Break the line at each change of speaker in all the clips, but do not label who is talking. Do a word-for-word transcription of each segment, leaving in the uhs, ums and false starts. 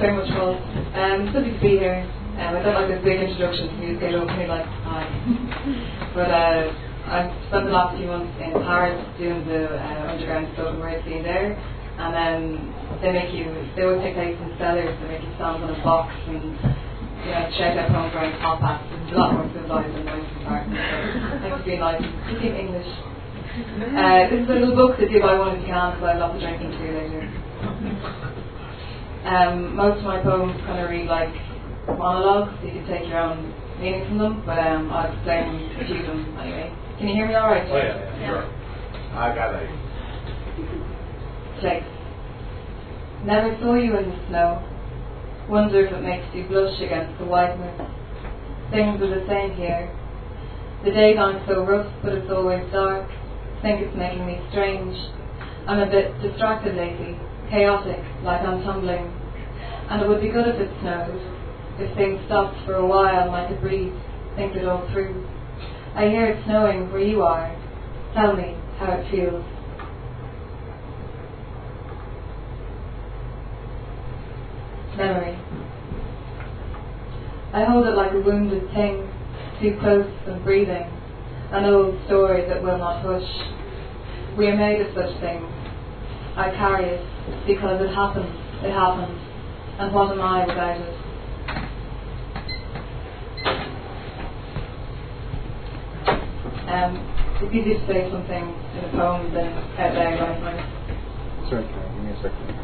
very much, Paul. Um, it's lovely to be here. Um, I don't like this big introduction, so you get over to me like, hi. But uh, I've spent the last few months in Paris doing the uh, underground spoken word scene there, and then they make you, they always take place in cellars, they make you stand on a box and you know, shout out poems wearing top hats. It's a lot more civilized than most in Paris. So thanks for being nice. Speaking English. Uh, this is a little book that do buy one if you can, because I have lots of drinking to do later. Um, most of my poems kind of read like monologues, so you can take your own meaning from them, but um, I'll explain a few of them anyway. Can you hear me alright?
Oh yeah, yeah, sure. I got it.
Place. Never saw you in the snow. Wonder if it makes you blush against the whiteness. Things are the same here. The days aren't so rough, but it's always dark. Think it's making me strange. I'm a bit distracted lately. Chaotic, like I'm tumbling. And it would be good if it snowed. If things stopped for a while, I could breathe, think it all through. I hear it snowing where you are. Tell me how it feels. Memory. I hold it like a wounded thing, too close and breathing. An old story that will not hush. We are made of such things. I carry it because it happened, it happened, and what am I without it? Um, it's easier to say something in a poem than out loud, I find.
Sorry, give me a second.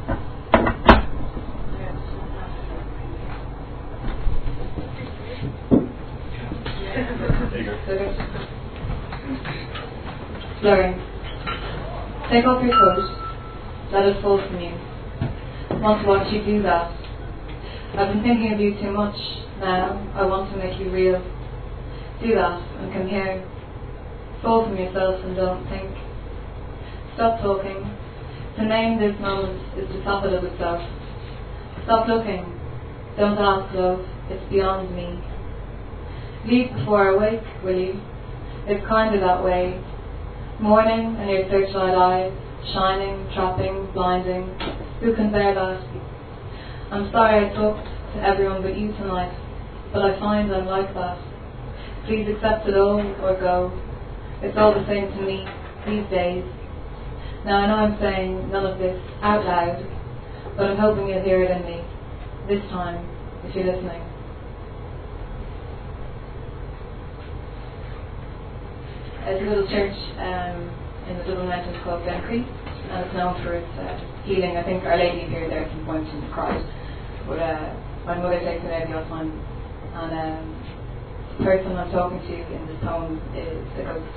Slurring. Take off your coat. Let it fall from you. I want to watch you do that. I've been thinking of you too much now. I want to make you real. Do that and come here. Fall from yourself and don't think. Stop talking. To name this moment is to top it of itself. Stop looking. Don't ask, love. It's beyond me. Leave before I wake, will you? It's kind of that way. Morning and your searchlight eyes, shining, trapping, blinding. Who can bear that? I'm sorry I talked to everyone but you tonight, but I find I'm like that. Please accept it all or go. It's all the same to me these days. Now I know I'm saying none of this out loud, but I'm hoping you'll hear it in me this time, if you're listening. There's a little church um, in the Dublin Mountains called Glen Creek, and it's known for its uh, healing. I think Our Lady appeared there at some point and cried. But uh, my mother takes it out all the time, and um, the person I'm talking to in this poem is a ghost.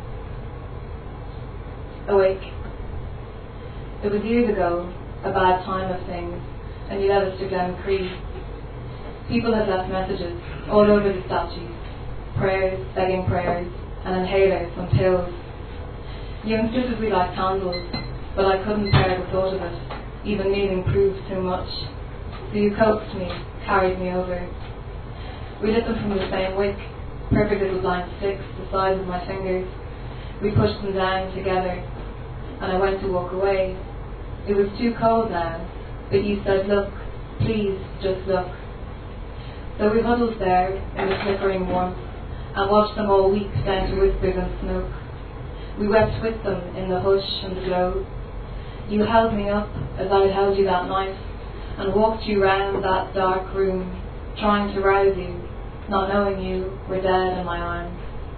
Awake. It was years ago, a bad time of things, and you led us to Glen Creek. People had left messages all over the statues, prayers, begging prayers, and inhalers and pills. You insisted we like candles, but I couldn't bear the thought of it. Even kneeling proved too much. So you coaxed me, carried me over. We lit them from the same wick, perfect little blank sticks the size of my fingers. We pushed them down together, and I went to walk away. It was too cold now, but you said, look, please, just look. So we huddled there in the flickering warmth, and watched them all weep down to whispers and smoke. We wept with them in the hush and the glow. You held me up as I had held you that night, and walked you round that dark room, trying to rouse you, not knowing you were dead in my arms.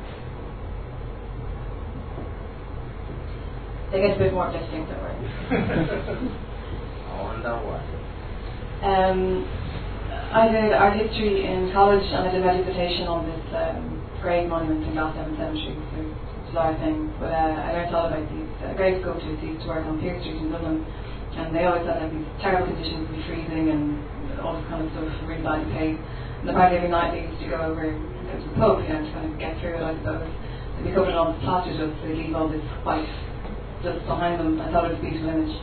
They get a bit more uplifting, don't worry.
I wonder what.
Um, I did art history in college, and I did my dissertation on this um, grave monument in Glasnevin Cemetery. So it's a lot of things, but uh, I learned all about these uh, grave sculptures who used to work on Pier Street in Dublin, and they always had like these terrible conditions with freezing and all this kind of stuff, really badly paid. And apparently every night they used to go over to the pub, you know, to kind of get through it, I suppose. They'd be covered in all this plaster dust, so they'd leave all this white dust behind them. I thought it was a beautiful image.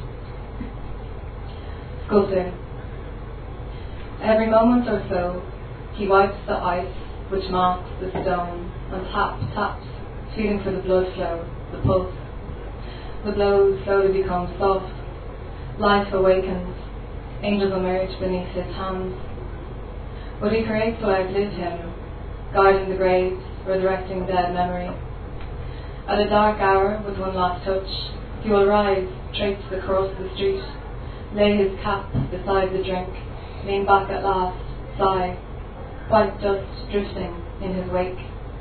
Sculptor. Every moment or so, he wipes the ice which marks the stone, and tap, taps, feeling for the blood flow, the pulse. The blow slowly becomes soft. Life awakens. angels emerge beneath his hands. What he creates will outlive him, guarding the graves, resurrecting dead memory. At a dark hour, with one last touch, he will rise, traipse across the street, lay his cap beside the drink, lean back at last, sigh, white dust drifting in his wake.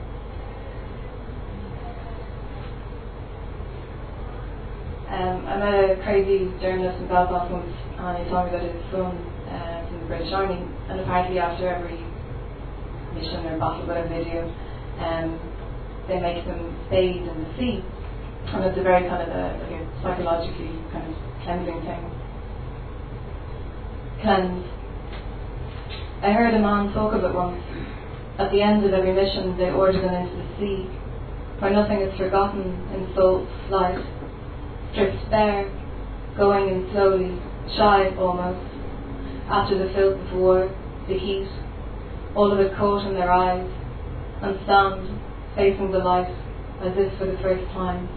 Um, I met a crazy journalist in Belfast once, and he told me that his son uh, from the British Army, and apparently after every mission or battle, whatever they do, um, they make them bathe in the sea, and it's a very kind of a, like a psychologically kind of cleansing thing. Cleanse. I heard a man talk of it once. At the end of every mission, they order them into the sea, where nothing is forgotten in soul's life. Drifts bare, going in slowly, shy almost, after the filth of war, the heat, all of it caught in their eyes, and stand, facing the light, as if for the first time.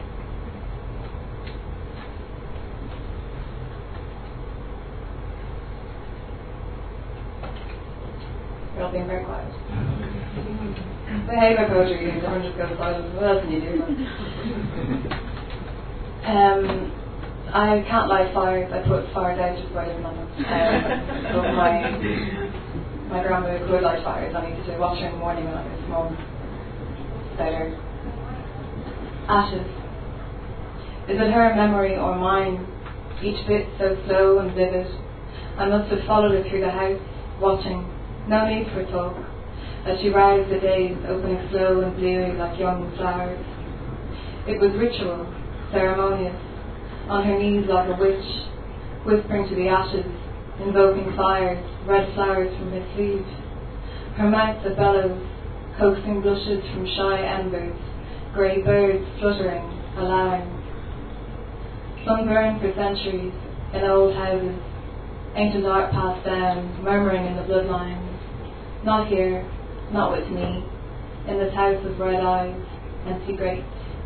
You're all being very quiet. But hey, my poetry, you don't just go silent. What else can you do? Um, I can't light fires. I put fires out just by living on them. Um, so my my grandmother could light fires. I needed to watch her in the morning when I was small. Better. Ashes. Is it her memory or mine? Each bit so slow and vivid. I must have followed her through the house, watching. No need for talk. As she roused the days, opening slow and bluey like young flowers. It was ritual. Ceremonious, on her knees like a witch, whispering to the ashes, invoking fires, red flowers from his sleeve. Her mouth a bellows, coaxing blushes from shy embers, grey birds fluttering, allowing. Sunburned for centuries, in old houses, ancient art passed down, murmuring in the bloodlines. Not here, not with me, in this house of red eyes, empty grates.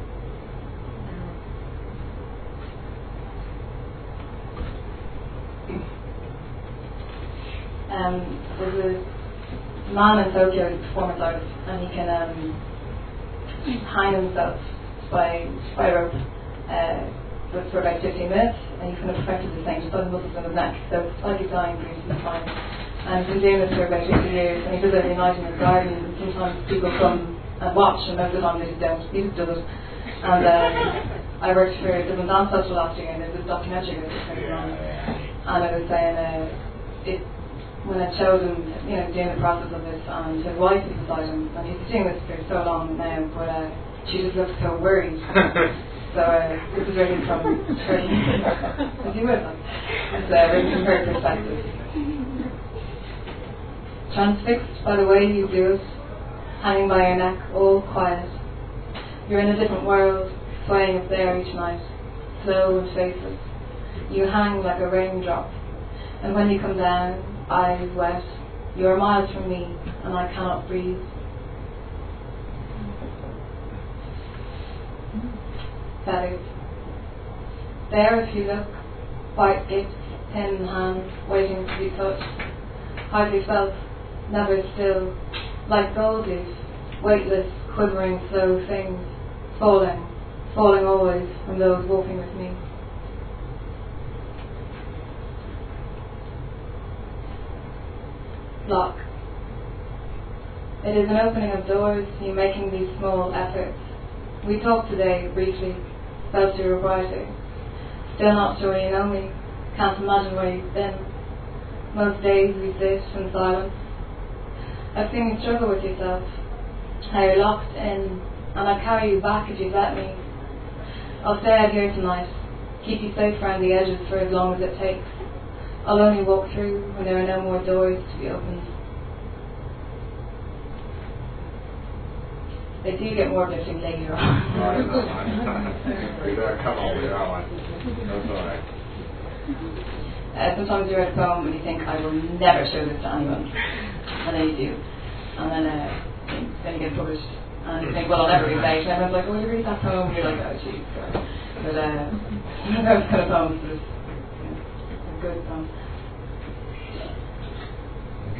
Um, there's a man in Tokyo who's a performance artist, and he can um, hang himself by by rope uh, for, for about fifteen minutes, and he's kind of perfected the same, just on the muscles in his neck, so it's like he's dying, but he's fine. And he's been doing this for about fifty years, and he does it every night in his garden, and sometimes people come and watch, and most of the time they just don't. He just does it. And um, I worked for Dublin Dance Festival last year, and there's this documentary that was coming on, and I was saying uh, it. When I showed him, you know, doing the process of this, and his wife was beside him, and he's been doing this for so long now, but uh, she just looks so worried. So uh, this is written from her, as you would, it's uh, written from her perspective. Transfixed by the way you do it, hanging by your neck, all quiet. You're in a different world, swaying up there each night, slow and faceless. You hang like a raindrop, and when you come down, eyes wet, you are miles from me, and I cannot breathe. Feathers. There, if you look, white gifts, pen in hand, waiting to be touched. Hardly felt, never still, like gold leaf, weightless, quivering, slow things, falling, falling always from those walking with me. Block. It is an opening of doors, you making these small efforts. We talked today, briefly, felt you were brighter. Still not sure you know me, can't imagine where you've been. Most days we sit in silence. I've seen you struggle with yourself, how you're locked in, and I'll carry you back if you let me. I'll stay out here tonight, keep you safe around the edges for as long as it takes. I'll only walk through when there are no more doors to be opened. They do get more uplifting later on.
We better come on with that one. That's all right.
Uh, sometimes you read a poem and you think, I will never show this to anyone. And then you do. And then, uh, then you get published. And you think, well, I'll never read that. And everyone's like, well, you read that poem. And you're like, oh, geez. But uh, those kind of poems are just good poems.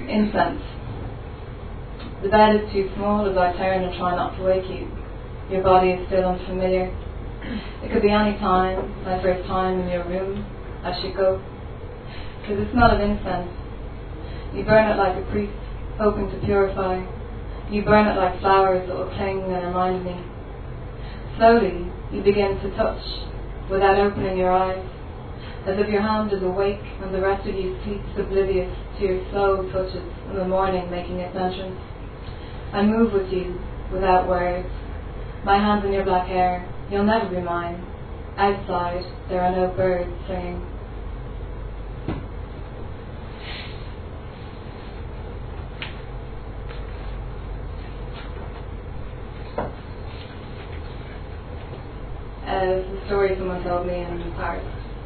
Incense. The bed is too small as I turn and try not to wake you. Your body is still unfamiliar. It could be any time, my first time in your room, I should go. To the smell of incense, you burn it like a priest, hoping to purify. You burn it like flowers that will cling and remind me. Slowly, you begin to touch, without opening your eyes, as if your hand is awake and the rest of you sleeps oblivious to your slow touches in the morning making its entrance. I move with you, without words. My hands in your black hair, you'll never be mine. Outside, there are no birds singing. Uh, this is a story someone told me in Paris.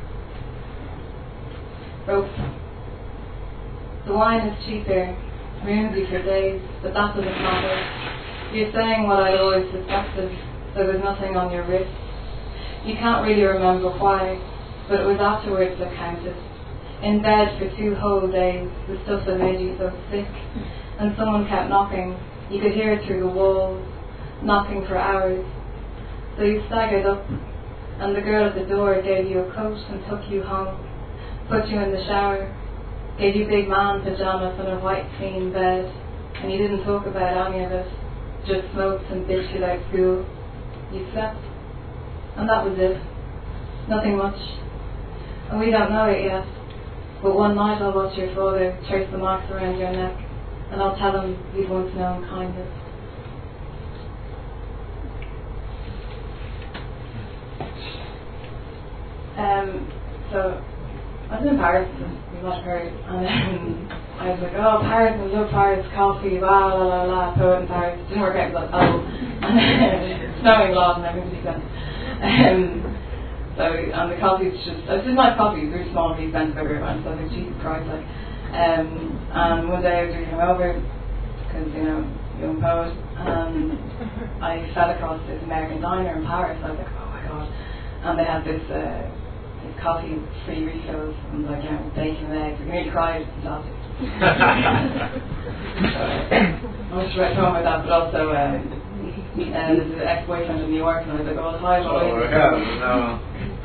Rope. The wine is cheaper, ruins you for days, but that doesn't matter. You're saying what I'd always suspected, there was nothing on your wrist. You can't really remember why, but it was afterwards that counted. In bed for two whole days, the stuff that made you so sick, and someone kept knocking. You could hear it through the walls, knocking for hours. So you staggered up, and the girl at the door gave you a coat and took you home, put you in the shower, gave you big man pyjamas and a white clean bed, and you didn't talk about any of it, just smoked and bitched about school. You slept, and that was it. Nothing much. And we don't know it yet, but one night I'll watch your father trace the marks around your neck, and I'll tell him you'd once known kindness. Um, so I was in Paris, you might have heard, and then I was like, oh, Paris, I love Paris, coffee, blah, la, la, la, poet in Paris. Didn't work out, like, oh, and then snowing a lot and everything was um, so, and the coffee's just, it's just nice coffee, it's really small and really expensive everywhere, so I was like, Jesus Christ, like, um, and one day I was really hungover, because, you know, young poet, and I fell across this American diner in Paris. I was like, oh my god, and they had this, uh, coffee free refills and like, you know, bacon and eggs. I nearly cried. It's fantastic. so, I was right home with that, but also uh, uh, there's an ex-boyfriend in New York, and I was like, oh, hi,
oh, yeah, no.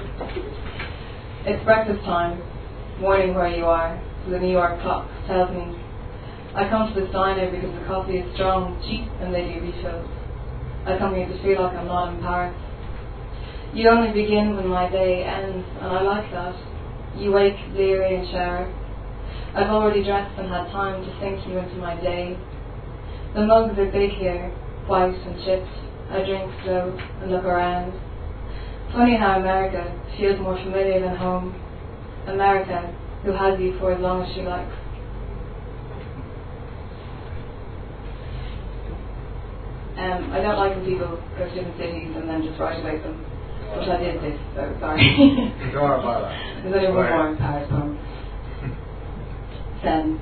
It's breakfast time, morning where you are. The New York clock tells me. I come to this diner because the coffee is strong, cheap, and they do refills. I come here to feel like I'm not in Paris. You only begin when my day ends, and I like that. You wake leery and shower. I've already dressed and had time to sink you into my day. The mugs are big here, white and chipped. I drink slow and look around. Funny how America feels more familiar than home. America, who has you for as long as she likes. Um, I don't like when people go to different cities and then just write about them. Which I did this, so sorry.
Don't worry about that.
There's only one more in Paris poem. Seine.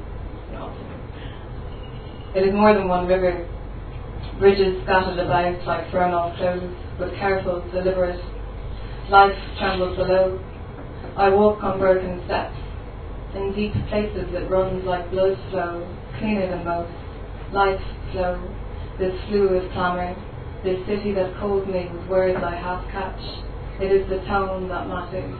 It is more than one river. Bridges scattered about like thrown off clothes, but careful, deliberate. Life trembles below. I walk on broken steps. In deep places it runs like blood flow, cleaner than most. Life flow, this fluid clamour. This city that calls me with words I half catch. It is the tone that matters.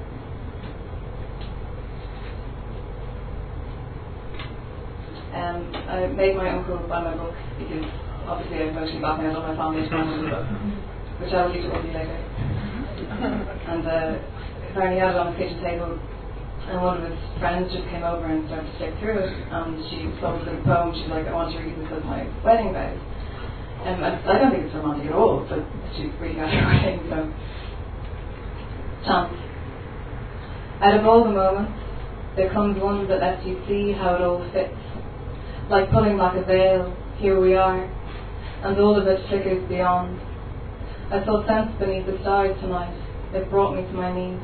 Um, I made my uncle buy my book because obviously I was mostly blackmailed on my family to buy my book, which I will leave to all you later. And uh, apparently he had it on his kitchen table, and one of his friends just came over and started to stick through it, and she told the poem. She's like, I want to read this as my wedding vows. Um, I, I don't think it's romantic at all, but she's really got her writing, so. Chance. Out of all the moments, there comes one that lets you see how it all fits. Like pulling back a veil, here we are, and all of it flickers beyond. I saw sense beneath the stars tonight. It brought me to my knees.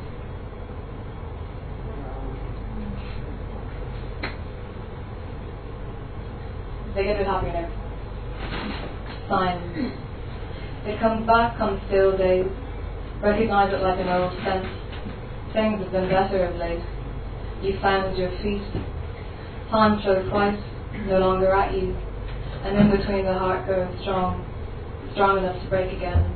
They get a bit happier now. Sign. It comes back on still days. Recognise it like an old scent. Things have been better of late. You found your feet. Time flows white, no longer at you, and in between the heart grows strong, strong enough to break again.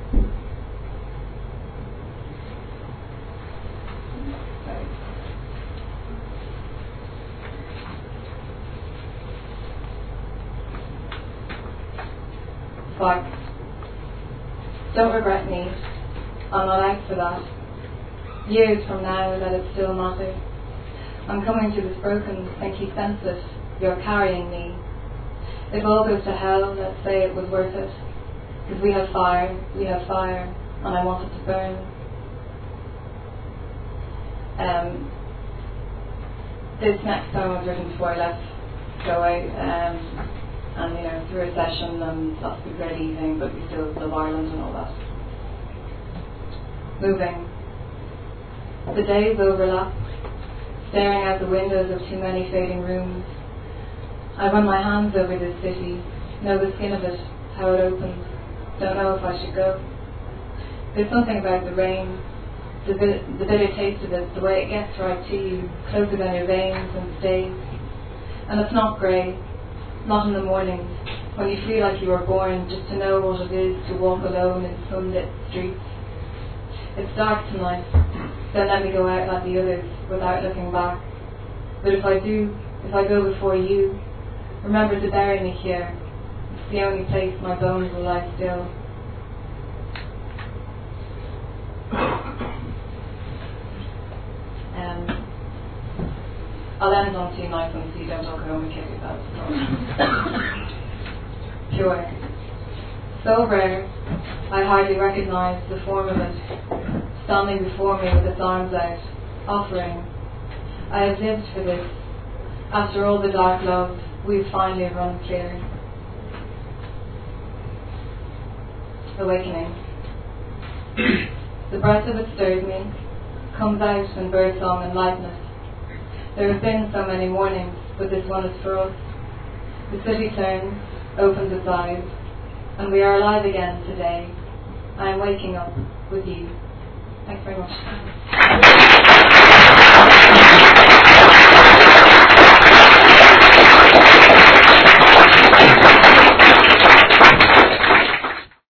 Fuck. Don't regret me. I'm not out for that. Years from now that it still matters. I'm coming to this broken and keep senseless. You're carrying me. If all goes to hell, let's say it was worth it. Because we have fire, we have fire, and I want it to burn. Um, this next poem was written before I left Galway. Um, And, you know, through a session and lots of great evening, but we still love Ireland and all that. Moving. The days overlap, staring out the windows of too many fading rooms. I run my hands over this city, know the skin of it, how it opens, don't know if I should go. There's something about the rain, the, bit, the bitter taste of it, the way it gets right to you, closer than your veins and stays. And it's not grey. Not in the mornings, when you feel like you were born just to know what it is to walk alone in sunlit streets. It's dark tonight, don't let me go out like the others without looking back. But if I do, if I go before you, remember to bury me here. It's the only place my bones will lie still. Um, I'll end on two nice ones so you don't all go home and kick yourself. Pure. So rare, I hardly recognise the form of it, standing before me with its arms out, offering. I have lived for this. After all the dark love, we've finally run clear. Awakening. The breath of it stirs me, comes out in birdsong and lightness. There have been so many mornings, but this one is for us. The city turns, opens its eyes, and we are alive again today. I am waking up with you. Thanks very much.